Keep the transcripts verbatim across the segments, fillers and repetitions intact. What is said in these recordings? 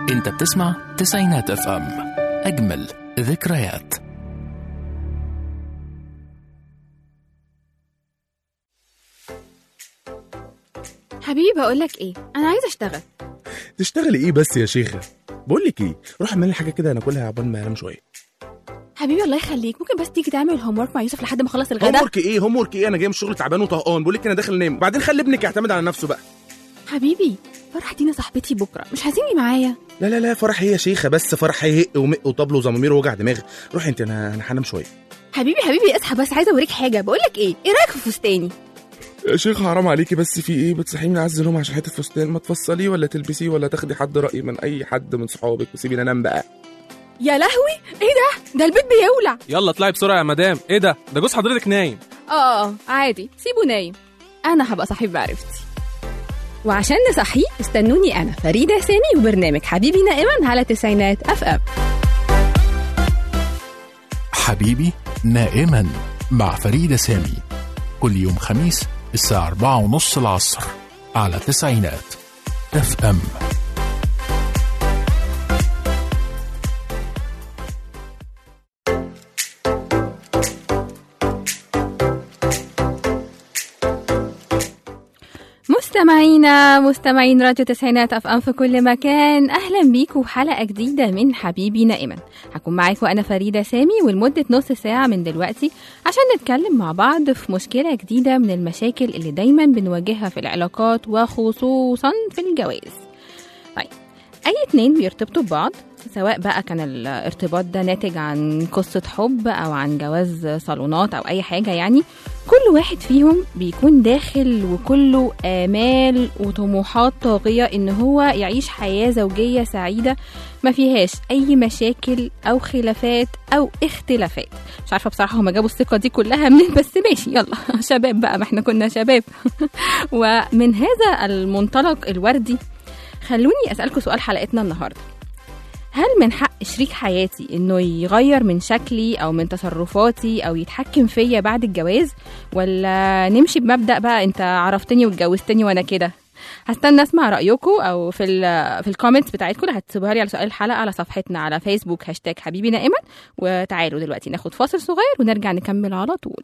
انت بتسمع تسعينات اف ام، اجمل ذكريات. حبيبي بقولك ايه، انا عايزه اشتغل. تشتغلي ايه بس يا شيخه؟ بقولك ايه، روح اعمل لي حاجه كده ناكلها عقبال ما انام شويه. حبيبي الله يخليك، ممكن بس تيجي تعمل هوم ورك مع يوسف لحد ما اخلص الغدا؟ هوم ورك ايه هوم ورك ايه؟ انا جاي من الشغل تعبان وطهقان، بقولك انا داخل انام، وبعدين خلي ابنك يعتمد على نفسه بقى. حبيبي فرح دينا صاحبتي بكره، مش عايزيني معايا؟ لا لا لا فرح هي يا شيخه، بس فرح هيهق ومق وطبل وزمامير ووجع دماغ. روحي انت، انا انا هنام شويه. حبيبي حبيبي اصحى بس، عايزه اوريك حاجه. بقولك ايه، ايه رايك في فستاني؟ يا شيخ حرام عليكي، بس في ايه؟ بتصحيني من عز النوم عشان حته فستان؟ ما تفصليه ولا تلبسيه ولا تاخدي حد راي من اي حد من صحابك وسيبيني انام بقى. يا لهوي ايه ده؟ ده البيت بيولع. يلا اطلعي بسرعه يا مدام. ايه ده؟ ده جوز حضرتك نايم. اه عادي سيبه نايم، انا هبقى صاحب معرفتي. وعشان نصحيه استنوني انا فريده سامي وبرنامج حبيبي نائما على تسعينات اف ام. حبيبي نائما مع فريدة سامي، كل يوم خميس الساعة أربعة ونص العصر على تسعينات اف ام. مستمعينا مستمعين راديو تسعينات اف ام في كل مكان، اهلا بيكم في حلقه جديده من حبيبي نائما. هكون معاكم انا فريده سامي ولمده نص ساعه من دلوقتي عشان نتكلم مع بعض في مشكله جديده من المشاكل اللي دايما بنواجهها في العلاقات وخصوصا في الجواز. طيب اي اتنين بيرتبطوا ببعض، سواء بقى كان الارتباط ده ناتج عن قصة حب أو عن جواز صالونات أو أي حاجة، يعني كل واحد فيهم بيكون داخل وكله آمال وطموحات طاغية إن هو يعيش حياة زوجية سعيدة ما فيهاش أي مشاكل أو خلافات أو اختلافات. مش عارفة بصراحة هما جابوا الثقة دي كلها منين، بس ماشي يلا شباب بقى، ما احنا كنا شباب. ومن هذا المنطلق الوردي خلوني أسألكم سؤال حلقتنا النهاردة: هل من حق شريك حياتي انه يغير من شكلي او من تصرفاتي او يتحكم فيا بعد الجواز، ولا نمشي بمبدأ بقى انت عرفتني واتجوزتني وانا كده؟ هستنى اسمع رايكم او في ال في الكومنتس بتاعتكم اللي هتسيبوها لي على سؤال الحلقه على صفحتنا على فيسبوك هاشتاج حبيبي نائما. وتعالوا دلوقتي ناخد فاصل صغير ونرجع نكمل على طول.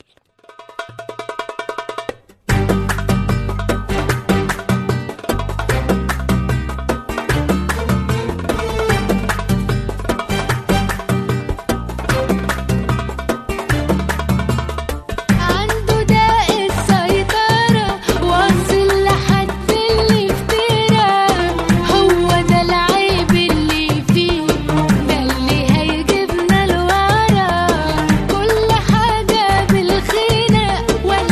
كل حاجة بالخير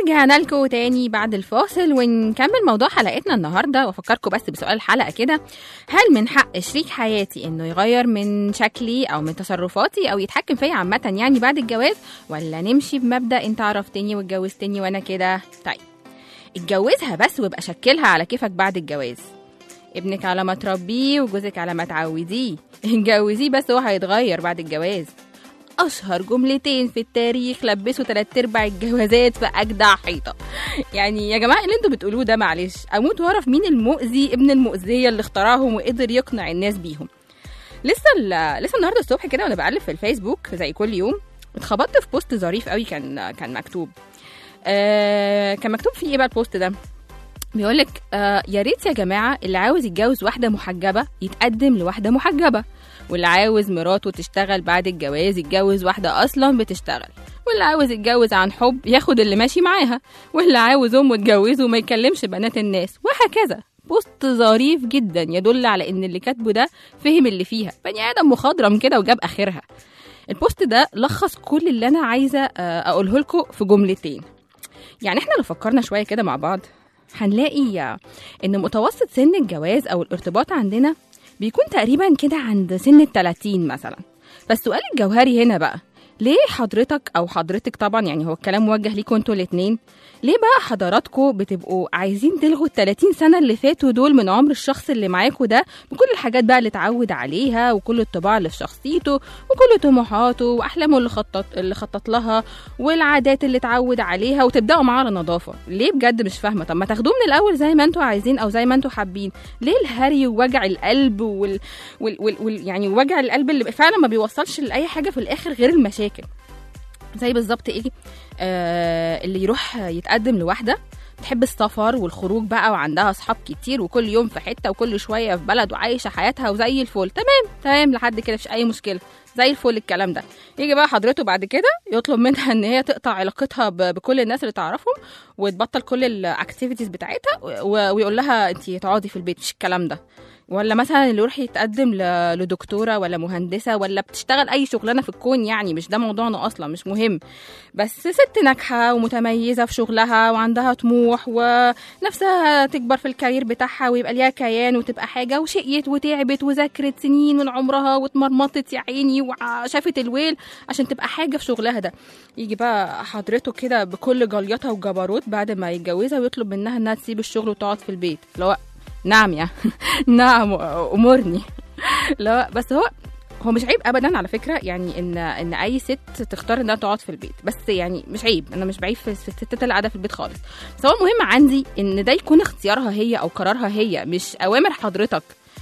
ورجعنا لكم تاني بعد الفاصل ونكمل موضوع حلقتنا النهارده. وافكركم بس بسؤال الحلقه كده: هل من حق شريك حياتي انه يغير من شكلي او من تصرفاتي او يتحكم فيا عامه يعني بعد الجواز، ولا نمشي بمبدا انت عرفتني واتجوزتني وانا كده؟ طيب اتجوزها بس وابقى شكلها على كيفك بعد الجواز. ابنك على ما تربيه وجوزك على ما تعوديه. اتجوزيه بس هو هيتغير بعد الجواز. أشهر جملتين في التاريخ لبسوا تلات ارباع الجوازات في أجدع حيطة. يعني يا جماعة اللي انتوا بتقولوه ده معلش أموت وأعرف مين المؤذي ابن المؤذية اللي اختراهم وقدر يقنع الناس بيهم. لسه لسه النهارده الصبح كده وأنا بقلب في الفيسبوك زي كل يوم اتخبطت في بوست ظريف قوي. كان كان مكتوب آه كان مكتوب فيه ايه بقى البوست ده؟ بيقولك آه يا ريت يا جماعة اللي عاوز يتجوز واحدة محجبة يتقدم لواحدة محجبة، واللي عاوز مراته تشتغل بعد الجواز يتجوز واحدة أصلا بتشتغل، واللي عاوز يتجوز عن حب ياخد اللي ماشي معاها، واللي عاوز أمه تجوزه وما يكلمش بنات الناس، وهكذا. بوست ظريف جدا يدل على إن اللي كاتبه ده فهم اللي فيها، بني آدم مخضرم كده وجاب آخرها. البوست ده لخص كل اللي أنا عايزة أقوله لكم في جملتين. يعني إحنا لو فكرنا شوية كده مع بعض هنلاقي إن متوسط سن الجواز أو الارتباط عندنا بيكون تقريبا كده عند سن التلاتين مثلا. فالسؤال الجوهري هنا بقى: ليه حضرتك أو حضرتك، طبعا يعني هو الكلام موجه ليكوا انتوا الاتنين، ليه بقى حضراتكم بتبقوا عايزين تلغوا التلاتين سنة اللي فاتوا دول من عمر الشخص اللي معاكوا ده، بكل الحاجات بقى اللي اتعود عليها وكل الطباع اللي في شخصيته وكل طموحاته وأحلامه اللي خطط اللي خطط لها والعادات اللي اتعود عليها، وتبدأوا معاه على نظافة؟ ليه بجد مش فاهمة؟ طب ما تاخدوه من الأول زي ما انتوا عايزين أو زي ما انتوا حابين. ليه الهري ووجع القلب وال... وال... وال... وال... يعني وجع القلب اللي فعلا ما بيوصلش لأي حاجة في الآخر غير المشاكل؟ زي بالظبط ايه آه اللي يروح يتقدم لواحده تحب السفر والخروج بقى وعندها اصحاب كتير وكل يوم في حته وكل شويه في بلد وعايشه حياتها وزي الفل، تمام تمام لحد كده مفيش اي مشكله زي الفل الكلام ده. يجي بقى حضرته بعد كده يطلب منها ان هي تقطع علاقتها بكل الناس اللي تعرفهم وتبطل كل الاكتيفيتيز بتاعتها ويقول لها انت تقعدي في البيت، مش الكلام ده. ولا مثلا اللي يروح يتقدم لدكتوره ولا مهندسه ولا بتشتغل اي شغلانه في الكون، يعني مش ده موضوعنا اصلا، مش مهم، بس ست ناجحه ومتميزه في شغلها وعندها طموح ونفسها تكبر في الكارير بتاعها ويبقى ليها كيان وتبقى حاجه، وشقيت وتعبت وذاكرت سنين من عمرها واتمرمطت يا عيني وشافت الويل عشان تبقى حاجه في شغلها ده. يجي بقى حضرته كده بكل جليطه وجبروت بعد ما يتجوزها ويطلب منها انها تسيب الشغل وتقعد في البيت. لو نعم يا نعم امرني. لا بس هو هو مش عيب ابدا على فكره، يعني ان ان اي ست تختار انها تقعد في البيت، بس يعني مش عيب، انا مش بعيب في الستات اللي قاعده في البيت خالص، بس هو المهم عندي ان ده يكون اختيارها هي او قرارها هي، مش اوامر حضرتك.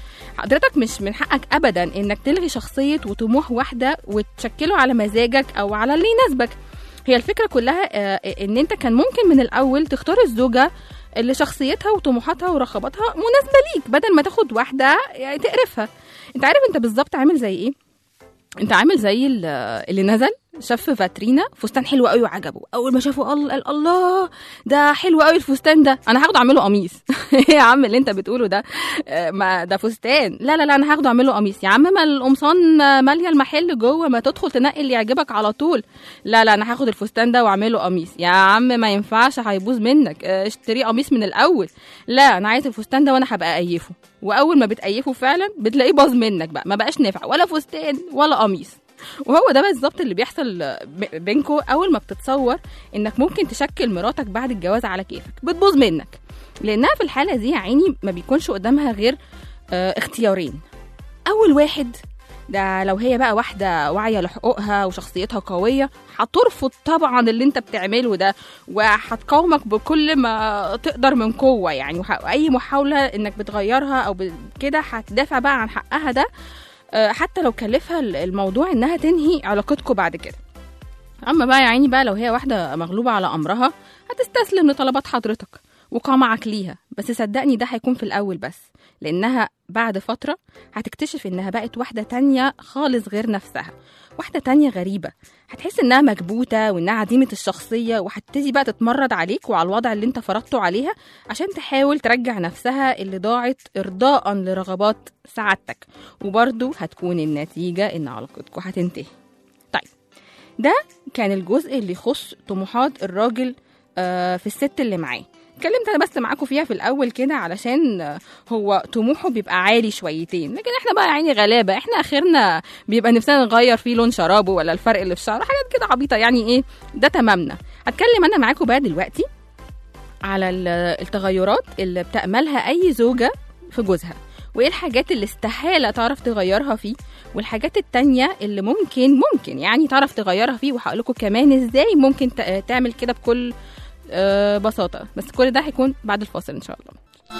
حضرتك مش من حقك ابدا انك تلغي شخصيه وطموح واحده وتشكله على مزاجك او على اللي يناسبك. هي الفكره كلها ان انت كان ممكن من الاول تختار الزوجه اللي شخصيتها وطموحاتها ورغباتها مناسبه ليك، بدل ما تاخد واحده يعني تقرفها. انت عارف انت بالظبط عامل زي ايه؟ انت عامل زي اللي نزل شاف فاترينا فستان حلو قوي وعجبه، اول ما شافه قال الله ده حلو قوي الفستان ده، انا هاخده اعمله قميص. يا عم اللي انت بتقوله ده ما ده فستان، لا لا لا انا هاخده اعمله قميص. يا عم ما القمصان ماليه المحل جوه، ما تدخل تنقي اللي يعجبك على طول. لا لا انا هاخد الفستان ده واعمله قميص. يا عم ما ينفعش هيبوظ منك، اشتري قميص من الاول. لا انا عايز الفستان ده وانا هبقى اقيفه، واول ما بتقيفه فعلا بتلاقيه باظ منك بقى، ما بقاش نافع ولا فستان ولا قميص. وهو ده بالظبط اللي بيحصل بينكو. اول ما بتتصور انك ممكن تشكل مراتك بعد الجواز على كيفك بتبوظ منك، لانها في الحاله دي يا عيني ما بيكونش قدامها غير اه اختيارين. اول واحد ده لو هي بقى واحده واعيه لحقوقها وشخصيتها قويه، هترفض طبعا اللي انت بتعمله ده وهتقاومك بكل ما تقدر من قوه، يعني اي محاوله انك بتغيرها او كده هتدافع بقى عن حقها ده، حتى لو كلفها الموضوع انها تنهي علاقتكم بعد كده. اما بقى يا عيني بقى لو هي واحده مغلوبه على امرها هتستسلم لطلبات حضرتك وقمعك ليها، بس صدقني ده هيكون في الاول بس، لانها بعد فتره هتكتشف انها بقت واحده تانية خالص غير نفسها، واحده تانية غريبه، هتحس انها مكبوته وانها عديمه الشخصيه، وهتبتدي بقى تتمرد عليك وعلى الوضع اللي انت فرضته عليها عشان تحاول ترجع نفسها اللي ضاعت ارضاء لرغبات سعادتك، وبرضه هتكون النتيجه ان علاقتكم هتنتهي. طيب ده كان الجزء اللي يخص طموحات الراجل آه في الست اللي معاه. اتكلمت انا بس معاكم فيها في الاول كده علشان هو طموحه بيبقى عالي شويتين، لكن احنا بقى يعني غلابه، احنا اخرنا بيبقى نفسنا نغير فيه لون شرابه ولا الفرق اللي في شعره، حاجات كده عبيطه يعني ايه ده تمامنا. هتكلم انا معاكم بقى دلوقتي على التغيرات اللي بتأملها اي زوجه في جوزها، وايه الحاجات اللي استحاله تعرف تغيرها فيه، والحاجات التانية اللي ممكن ممكن يعني تعرف تغيرها فيه، وهقول لكم كمان ازاي ممكن تعمل كده بكل أه بساطة. بس كل ده هيكون بعد الفاصل إن شاء الله.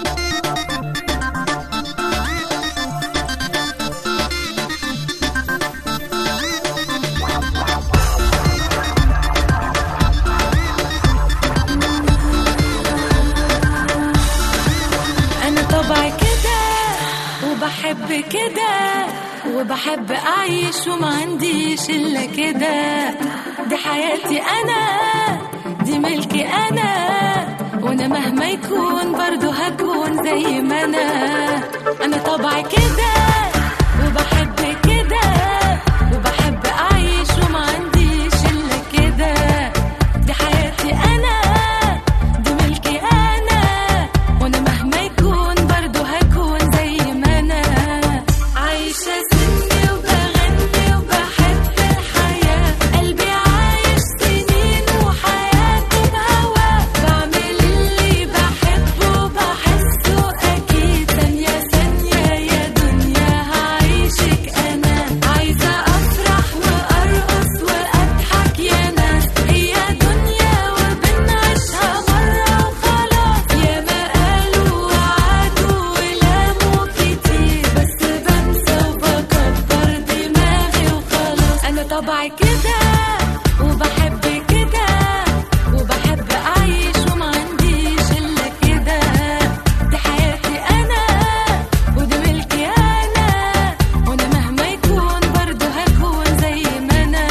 أنا طبعي كده وبحب كده، وبحب أعيش وما عنديش إلا كده، دي حياتي أنا، دي ملكي أنا، وأنا مهما يكون برضو هكون زي ما أنا. أنا طبعي كده وبحب كده، وبحب أعيش وما عنديش إلا كده، دي حياتي أنا، دي ملكي أنا، وأنا مهما يكون برضو هكون زي ما أنا. عايشة سني وبغني وبحب الحياة، قلبي عايش سنين وحياته بهوا، بعمل اللي بحبه وبحسه أكيد، ثانية ثانية يا دنيا هعيشك أنا. عايزة أفرح وأرقص وأضحك يا ناس، هي دنيا وبنعيشها مرة وخلاص، يا ما قالوا وعدوا ولاموا كتير، بس بنسى وبكبر دماغي وخلاص. أنا طبعي كده وبحب كده، وبحب أعيش وما عنديش إلا كده، دي حياتي أنا، ودي ملكي أنا، وأنا مهما يكون برضو هكون زي ما أنا.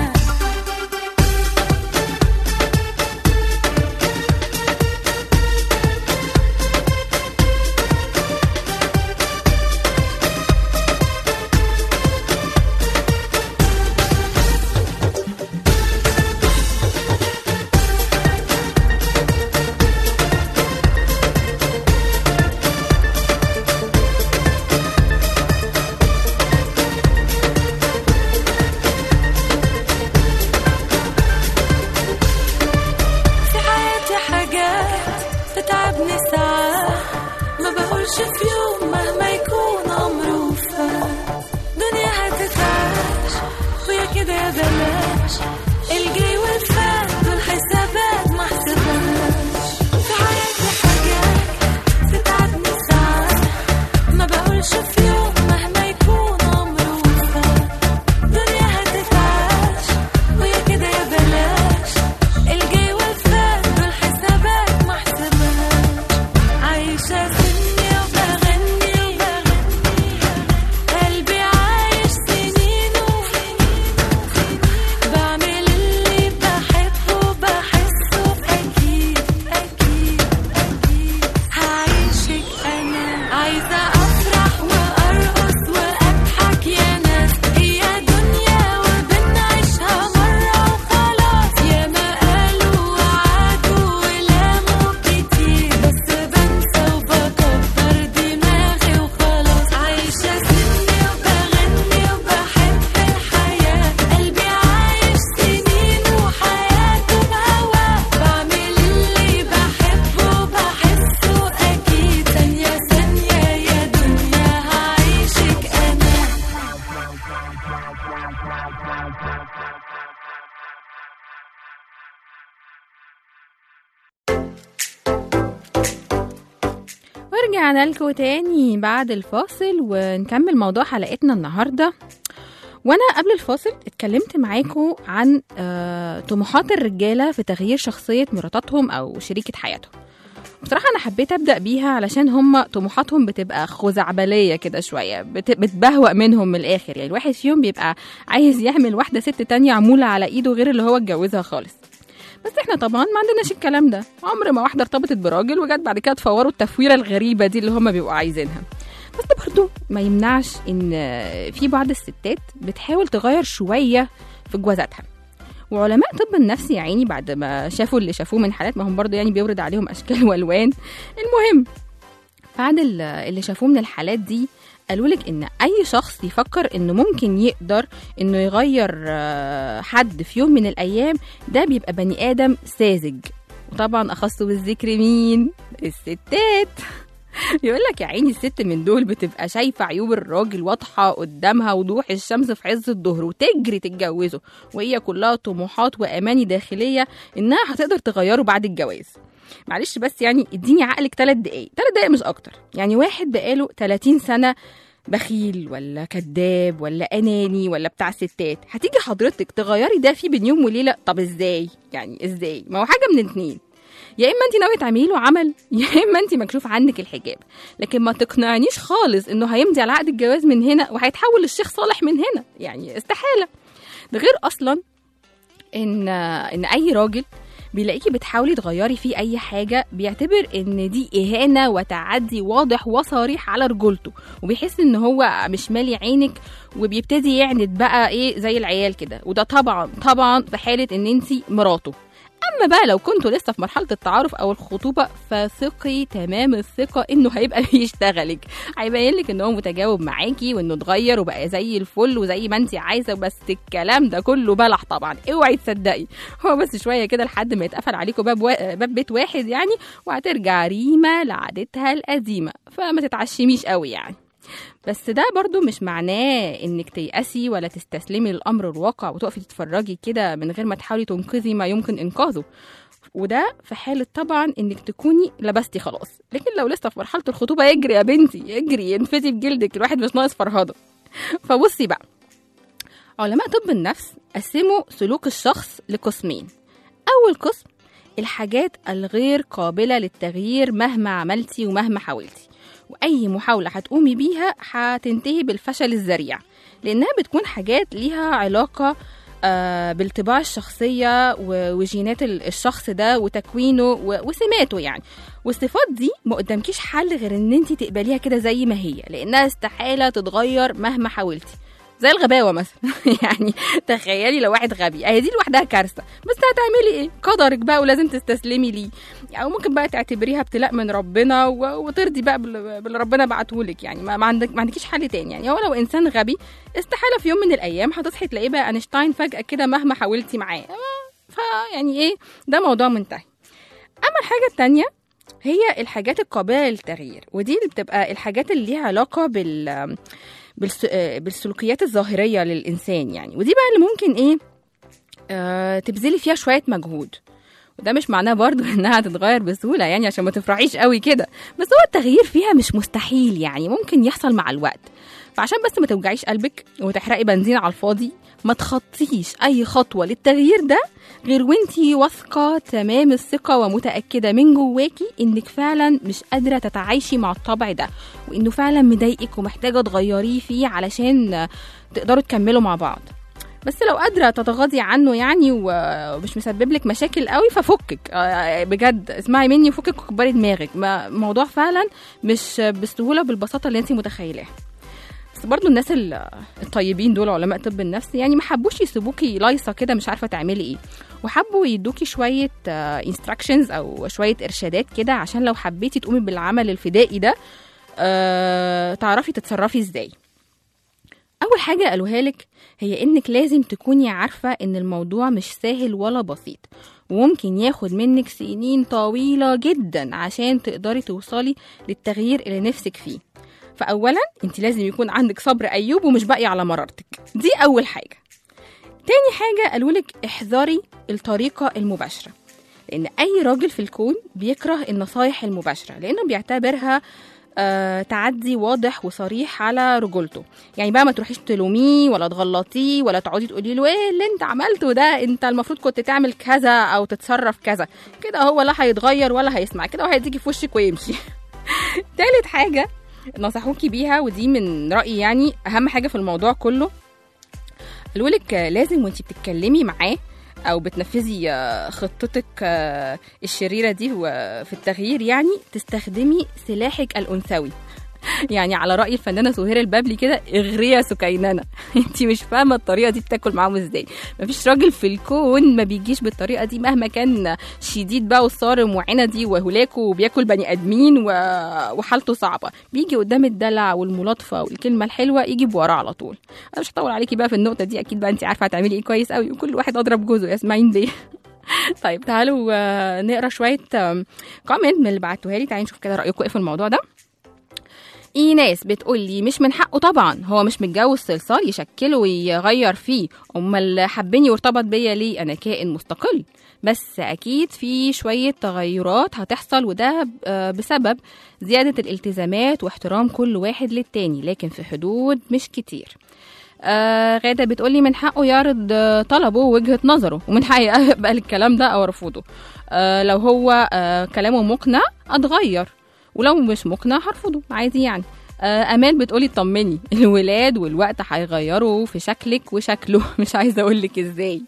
في حياتي حاجات بتعبني ساعات، ما بقولش في يوم مهما يكون عمره فات، دنيا هتتعاش ويا كده يا بلاش، الجاي والفات دول حسابات ما حسبهاش. في حياتي حاجات بتعبني ساعات، ما بقولش في يوم مهما يكون عمره فات، دنيا هتتعاش ويا كده يا بلاش، الجاي والفات دول حسابات ما حسبهاش. عايشة سني وبغني وبغني، قلبي عايش سنين بعمل اللي بحبه وبحسه أكيد أكيد أكيد هعيشك أنا. عايزة أفرح وأرقص وأضحك يا ناس، هي دنيا وبنعيشها مرة وخلاص، يا ما قالوا وعدوا ولاموا كتير، بس بنسى وبكبر دماغي وخلاص. عايشة سني وبغني وبحب الحياة، قلبي عايش سنين وحياته بهوا، بعمل اللي بحبه وبحسه أكيد، ثانية ثانية يا دنيا هعيشك أنا. ورجعنا لكم تاني بعد الفاصل ونكمل موضوع حلقتنا النهاردة. وانا قبل الفاصل اتكلمت معاكم عن آه، طموحات الرجالة في تغيير شخصية مراتاتهم او شريكة حياتهم. بصراحة انا حبيت ابدأ بيها علشان هم طموحاتهم بتبقى خزعبلية كده شوية، بت- بتبهوأ منهم من الاخر، يعني الواحد فيهم بيبقى عايز يعمل واحدة ست تانية عمولة على ايده غير اللي هو اتجوزها خالص. بس احنا طبعا ما عندناش الكلام ده، عمر ما واحده ارتبطت براجل وجت بعد كده تفوروا التفويره الغريبه دي اللي هم بيبقوا عايزينها. بس ده برضو ما يمنعش ان في بعض الستات بتحاول تغير شويه في جوازاتها، وعلماء طب النفس يا عيني بعد ما شافوا اللي شافوه من حالات، ما هم برضو يعني بيورد عليهم اشكال والوان، المهم بعد اللي شافوه من الحالات دي قالوا لك ان اي شخص يفكر انه ممكن يقدر انه يغير حد في يوم من الايام، ده بيبقى بني ادم ساذج. وطبعا اخص بالذكر مين؟ الستات. يقول لك يا عيني الست من دول بتبقى شايفه عيوب الراجل واضحه قدامها وضوح الشمس في عز الظهر وتجري تتجوزه، وهي كلها طموحات واماني داخليه انها هتقدر تغيره بعد الجواز. معلش بس يعني اديني عقلك ثلاث دقايق ثلاث دقايق مش اكتر. يعني واحد بقاله ثلاثين سنه بخيل ولا كذاب ولا اناني ولا بتاع ستات، هتيجي حضرتك تغيري ده فيه بين يوم وليله؟ طب ازاي يعني؟ ازاي؟ ما هو حاجه من اتنين، يا اما انت ناويه تعملي له عمل، يا اما انت مكشوف عنك الحجاب. لكن ما تقنعنيش خالص انه هيمضي على عقد الجواز من هنا وهيتحول للشيخ صالح من هنا، يعني استحاله. ده غير اصلا ان ان اي راجل بيلاقيكي بتحاولي تغيري فيه اي حاجه بيعتبر ان دي اهانه وتعدي واضح وصريح على رجولته، وبيحس ان هو مش مالي عينك، وبيبتدي يعند بقى ايه زي العيال كده. وده طبعا طبعا في حاله ان انتي مراته. اما بقى لو كنتوا لسه في مرحله التعارف او الخطوبه، فثقي تمام الثقه انه هيبقى بيشتغلك، هيبين لك ان هو متجاوب معاكي وانه اتغير وبقى زي الفل وزي ما انت عايزه. بس الكلام ده كله بلح طبعا، اوعي تصدقي. هو بس شويه كده لحد ما يتقفل عليكم باب و... باب بيت واحد يعني، وهترجع ريما لعادتها القديمه، فما تتعشميش قوي يعني. بس ده برضو مش معناه انك تيأسي ولا تستسلمي للأمر الواقع وتقفي تتفرجي كده من غير ما تحاولي تنقذي ما يمكن إنقاذه، وده في حالة طبعا انك تكوني لبستي خلاص. لكن لو لسه في مرحلة الخطوبة، اجري يا بنتي اجري، انفذي بجلدك، الواحد مش ناقص فرهضة. فبصي بقى، علماء طب النفس قسموا سلوك الشخص لقسمين. أول قسم الحاجات الغير قابلة للتغيير مهما عملتي ومهما حاولتي، وأي محاولة هتقومي بيها هتنتهي بالفشل الذريع، لأنها بتكون حاجات ليها علاقة آه بالطباع الشخصية وجينات الشخص ده وتكوينه وسماته يعني. والصفات دي ما قدامكيش حل غير ان انتي تقبليها كده زي ما هي، لأنها استحالة تتغير مهما حاولتي. زي الغباوة مثلا يعني تخيلي لو واحد غبي، اهي دي لوحدها كارثة، بس هتعملي ايه؟ قدرك بقى ولازم تستسلمي ليه، او ممكن بقى تعتبريها ابتلاء من ربنا وترضي بقى باللي ربنا بعتهولك يعني. ما عندك ما عندكيش حل تاني يعني. هو لو انسان غبي استحالة في يوم من الايام هتصحي تلاقيه بقى اينشتاين فجأة كده مهما حاولتي معاه، فيعني ايه، ده موضوع منتهي. اما الحاجة التانية هي الحاجات القابلة للتغيير، ودي اللي بتبقى الحاجات اللي ليها علاقة بال بالسلوكيات الظاهرية للإنسان يعني. ودي بقى اللي ممكن إيه آه تبذلي فيها شوية مجهود، وده مش معناه برضو إنها تتغير بسهولة يعني عشان ما تفرحيش قوي كده، بس هو التغيير فيها مش مستحيل يعني، ممكن يحصل مع الوقت. فعشان بس ما توجعيش قلبك وتحرقي بنزين على الفاضي، ما تخطيش أي خطوة للتغيير ده غير وانتي واثقة تمام الثقة ومتأكدة من جواكي إنك فعلا مش قادرة تتعايشي مع الطبع ده، وإنه فعلا مضايقك ومحتاجة تغيريه فيه علشان تقدروا تكملوا مع بعض. بس لو قادرة تتغاضي عنه يعني ومش مسبب لك مشاكل قوي، ففكك بجد، اسمعي مني وفكك وكبري دماغك. الموضوع فعلا مش بالسهولة بالبساطة اللي انتي متخيلها. بس برضو الناس الطيبين دول علماء طب النفس يعني ما حبوش يسيبوكي لايصه كده مش عارفه تعملي ايه، وحبوا يدوكي شويه انستراكشنز او شويه ارشادات كده عشان لو حبيتي تقومي بالعمل الفدائي ده أه تعرفي تتصرفي ازاي. اول حاجه قالوها لك هي انك لازم تكوني عارفه ان الموضوع مش سهل ولا بسيط، وممكن ياخد منك سنين طويله جدا عشان تقدري توصلي للتغيير اللي نفسك فيه. فأولا انت لازم يكون عندك صبر أيوب ومش باقي على مرارتك، دي أول حاجة. تاني حاجة قالولك احذري الطريقة المباشرة، لأن أي راجل في الكون بيكره النصايح المباشرة، لأنه بيعتبرها آه تعدي واضح وصريح على رجولته. يعني بقى ما تروحيش تلوميه ولا تغلطيه ولا تقعدي تقولي له ايه اللي انت عملته ده، انت المفروض كنت تعمل كذا أو تتصرف كذا كده. هو لا هيتغير ولا هيسمع كده، وهيديكي في وشك ويمشي. تالت حاجة نصحوكي بيها، ودي من رأيي يعني أهم حاجة في الموضوع كله، قالولك لازم وانتي بتتكلمي معاه أو بتنفذي خطتك الشريرة دي في التغيير يعني تستخدمي سلاحك الأنثوي. يعني على رأي الفنانة سهير البابلي كده، اغري يا سكينانة. انت مش فاهمة الطريقة دي بتاكل معاهم ازاي. مفيش راجل في الكون ما بيجيش بالطريقة دي مهما كان شديد بقى وصارم وعندي وهلاكه وبياكل بني ادمين و... وحالته صعبة، بيجي قدام الدلع والملاطفة والكلمة الحلوة يجي بوراه على طول. انا مش هطول عليكي بقى في النقطة دي، اكيد بقى انت عارفة هتعملي ايه كويس قوي، وكل واحد اضرب جوزه، يسمعين بيه. طيب تعالوا آه، نقرا شويه كومنت من اللي بعتوها لي. تعالوا نشوف كده رايكم ايه في الموضوع ده. ايناس بتقول لي مش من حقه طبعا، هو مش متجوز صلصال يشكله ويغير فيه، امال حبني وارتبط بيا ليه؟ انا كائن مستقل، بس اكيد في شويه تغيرات هتحصل، وده آه، بسبب زياده الالتزامات واحترام كل واحد للتاني، لكن في حدود مش كتير. آه غادة بتقولي من حقه يعرض آه طلبه ووجهة نظره، ومن حقي اقبل الكلام ده او ارفضه. آه لو هو آه كلامه مقنع اتغير، ولو مش مقنع هرفضه عادي يعني. آه امال بتقولي اطمني، الولاد والوقت هيغيروا في شكلك وشكله. مش عايزه اقول لك ازاي.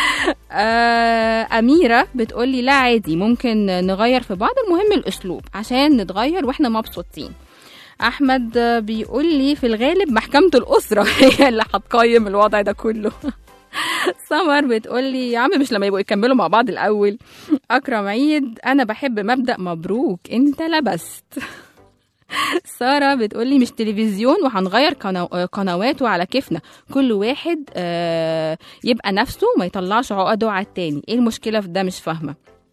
آه أميرة بتقولي لا عادي، ممكن نغير في بعض، المهم الاسلوب عشان نتغير واحنا مبسوطين. احمد بيقول لي في الغالب محكمة الأسرة هي اللي هتقيم الوضع ده كله. سمر بتقول لي يا عم مش لما يبقوا يكملوا مع بعض الأول. أكرم عيد انا بحب مبدأ مبروك انت لبست. سارة بتقولي مش تلفزيون وهنغير قنواته على كيفنا، كل واحد يبقى نفسه ما يطلعش عقده على التاني، ايه المشكلة في ده؟ مش فاهمة.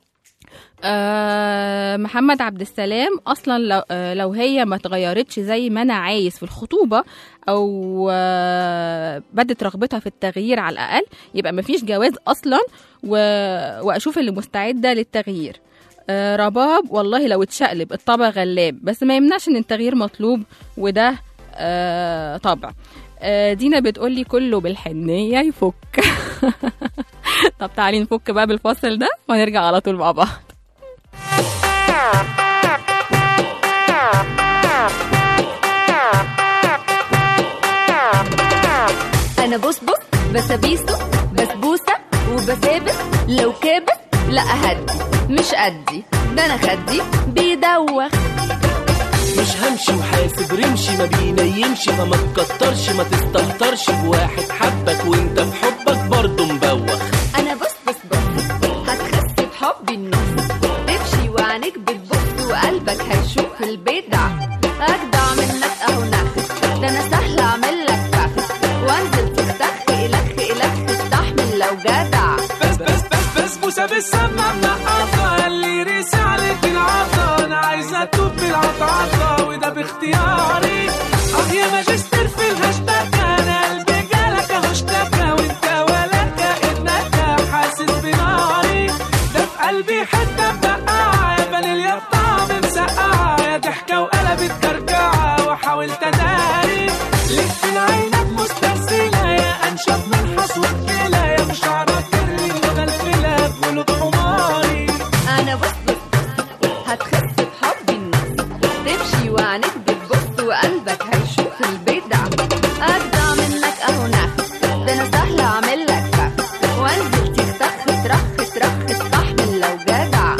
أه محمد عبد السلام اصلا لو, أه لو هي ما تغيرتش زي ما انا عايز في الخطوبه، او أه بدت رغبتها في التغيير على الاقل، يبقى ما فيش جواز اصلا، واشوف اللي مستعده للتغيير. أه رباب والله لو اتشقلب الطبع غلاب، بس ما يمنعش ان التغيير مطلوب، وده أه طبع. أه دينا بتقولي كله بالحنيه يفك. طب تعالي نفك بقى بالفصل ده ونرجع على طول مع بعض. انا بص بص بسابيسه بسبوسه وبثابت، لو كابت لا اهدي مش قدي، ده انا خدي بيدوخ. مش همشي وحاسب رمشي، ما بينيمش، فما تكترش ما تستهترش بواحد حبك وانت في حبك برضه مبوخ. انا بص بص بص هتخس بحبي النص، تمشي وعينيك بتبص وقلبك هيشوف البدع، اجدع منك اهو نخ، ده انا سهل اعمل لك فخ، وانزل تختخ الخ الخ استحمل لو جدع. بس بس بس بس بوسه بالسما منقطه، اللي ريس عليك العطا، انا عايزه اتوب بالعطعطه وده باختياري. اه يا ماجستير في الهاشتاج، انا قلبي جالك اهو اشتكى، وانت ولا كانك حاسس بناري، ده في قلبي حته مبقعه، يا فانيليا بطعم مسقعه، يا ضحكه وقلبت كركعه، وحاولت اداري لف عينك مسترسله، يا انشف من حصوه كلى، يا مش عارف كرلي مغلفله بقلوب حماري. انا بص بص هتخس بحبي النص، تمشي وعينيك بتبص وقلبك هيشوف البدع، اجدع منك اهو نخ، ده انا سهل اعمل لك فخ، وانزل تختخ ترخ ترخ استحمل لو جدع.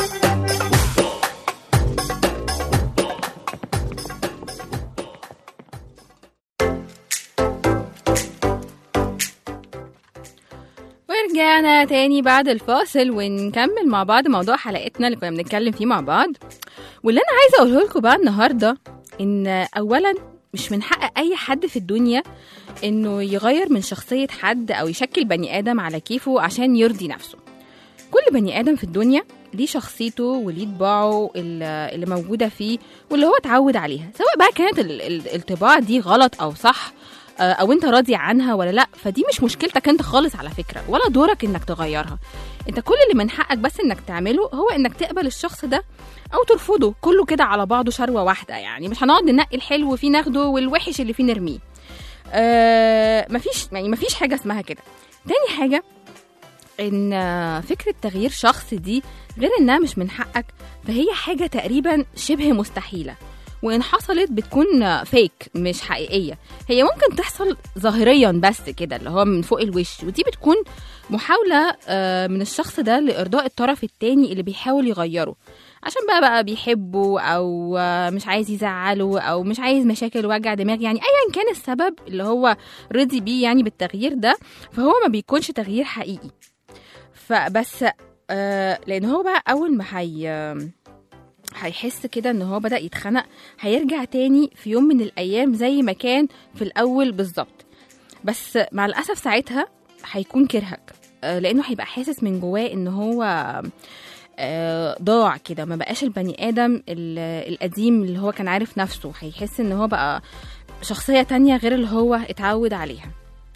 ورجعنا تاني بعد الفاصل ونكمل مع بعض موضوع حلقتنا اللي كنا بنتكلم فيه مع بعض. واللي انا عايزه اقوله لكم بقى النهارده ان اولا مش من حق اي حد في الدنيا انه يغير من شخصيه حد او يشكل بني ادم على كيفه عشان يرضي نفسه. كل بني ادم في الدنيا ليه شخصيته وليه طباعه اللي موجوده فيه واللي هو اتعود عليها، سواء بقى كانت الطباع دي غلط او صح او انت راضي عنها ولا لا، فدي مش مشكلتك انت خالص على فكره، ولا دورك انك تغيرها. انت كل اللي من حقك بس انك تعمله هو انك تقبل الشخص ده او ترفضه، كله كده على بعضه شروه واحده، يعني مش هنقعد ننقي الحلو فيه ناخده والوحش اللي فيه نرميه. آه مفيش يعني مفيش حاجه اسمها كده. تاني حاجه ان فكره تغيير شخص دي غير انها مش من حقك، فهي حاجه تقريبا شبه مستحيله، وإن حصلت بتكون فيك مش حقيقية. هي ممكن تحصل ظاهريا بس كده اللي هو من فوق الوش، ودي بتكون محاولة من الشخص ده لإرضاء الطرف التاني اللي بيحاول يغيره عشان بقى بقى بيحبه او مش عايز يزعله او مش عايز مشاكل وجع دماغ، يعني ايا كان السبب اللي هو رضي بيه يعني بالتغيير ده، فهو ما بيكونش تغيير حقيقي. فبس آه لان هو بقى اول ما هي هيحس كده ان هو بدأ يتخنق، هيرجع تاني في يوم من الايام زي ما كان في الاول بالظبط. بس مع الاسف ساعتها هيكون كرهك، آه لانه هيبقى حاسس من جواه ان هو آه ضاع كده، ما بقاش البني ادم القديم اللي هو كان عارف نفسه. هيحس ان هو بقى شخصية تانية غير اللي هو اتعود عليها.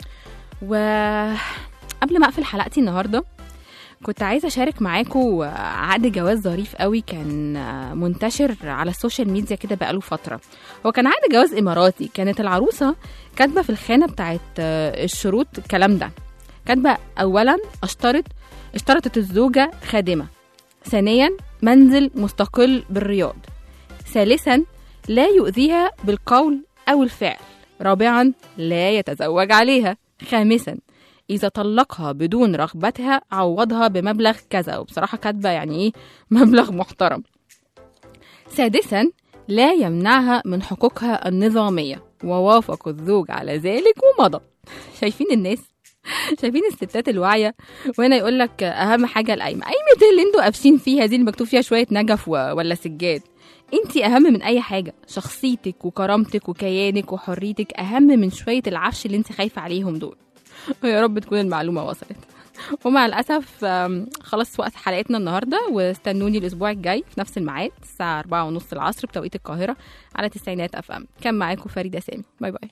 وقبل ما اقفل حلقتي النهارده كنت عايزة أشارك معاكم عقد جواز ظريف قوي كان منتشر على السوشيال ميديا كده بقاله فترة. هو كان عقد جواز إماراتي، كانت العروسة كاتبة في الخانة بتاعت الشروط الكلام ده، كاتبة أولا اشترط اشترطت الزوجة خادمة، ثانيا منزل مستقل بالرياض، ثالثا لا يؤذيها بالقول أو الفعل، رابعا لا يتزوج عليها، خامسا إذا طلقها بدون رغبتها عوضها بمبلغ كذا، وبصراحة كاتبة يعني إيه مبلغ محترم، سادسا لا يمنعها من حقوقها النظامية، ووافق الزوج على ذلك ومضى. شايفين الناس؟ شايفين الستات الواعية؟ وهنا يقول لك أهم حاجة القايمة، قايمة اللي انتوا قابسين فيها دي اللي مكتوب فيها شوية نجف ولا سجاد. انتي أهم من أي حاجة، شخصيتك وكرامتك وكيانك وحريتك أهم من شوية العفش اللي انتي خايفة عليهم دول. ويا رب تكون المعلومة وصلت. ومع الأسف خلاص وقت حلقتنا النهاردة، واستنوني الأسبوع الجاي في نفس الميعاد الساعة أربعة ونص العصر بتوقيت القاهرة على تسعينات أف أم. كان معاكم فريدة سامي، باي باي.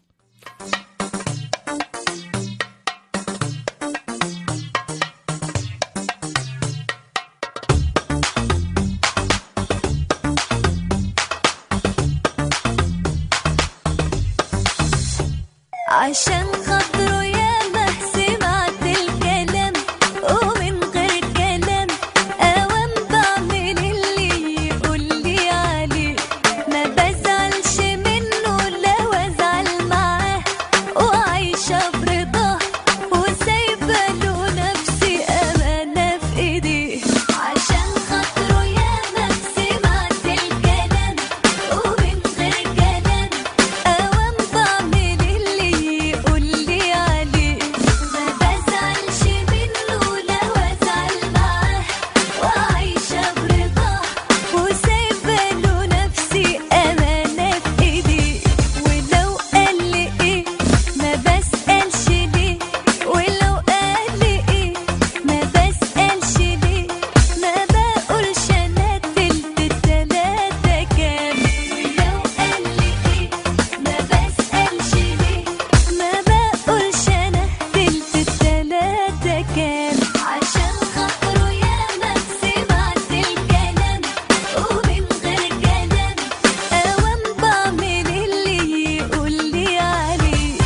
عشان خاطره يا ما سمعت الكلام ومن غير كلام اوام بعمل اللي يقول لي عليه، ما بزعلش منه لو ازعل معاه، وعايشه برضاه وسايبه له نفسي امانه في ايديه. عشان خاطره يا ما سمعت الكلام ومن غير كلام اوام بعمل اللي يقول لي عليه، ما بزعلش منه لو ازعل معاه، وعايشه برضاه وسايبه له نفسي امانه في ايديه. ولو قال لي ايه ما بسالش ليه، ولو قال لي ايه ما بسالش ليه، ما بقولش انا تلت التلاته كام. ولو قال لي ايه ما بسالش ليه، ما بقولش انا تلت التلاته كام. عشان خاطره يا ما سمعت الكلام ومن غير كلام اوام بعمل اللي يقول لي عليه.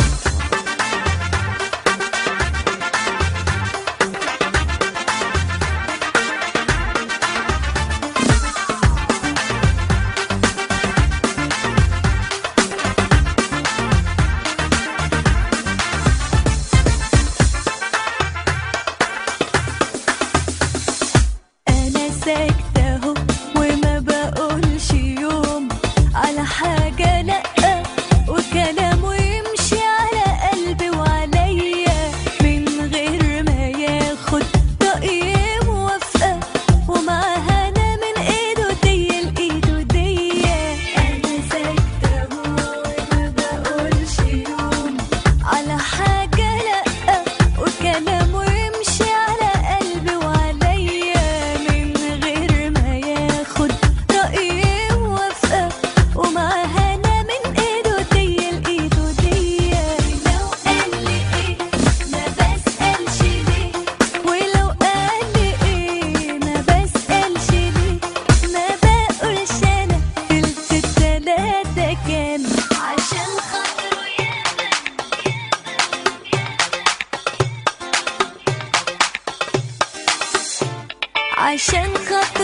أنا ساكتة أهو وما بقولش يوم على حاجة لأ، وكلامه يمشي على قلبي وعليا من غير ما ياخد رأيي موافقة، ومعاها أنا من إيده دي لإيده دي. أنا ساكتة أهو وما بقولش يوم على حاجة لأ، وكلامه يمشي على قلبي وعليا من غير ما ياخد رأيي موافقة، ومعاها أنا من إيده دي لإيده دي. لو قال لي إيه ما بسألش ليه، ولو قال لي إيه ما بسألش ليه، ما بقولش أنا تلت التلاتة كام. عشان خاطره ياما عشان خاطره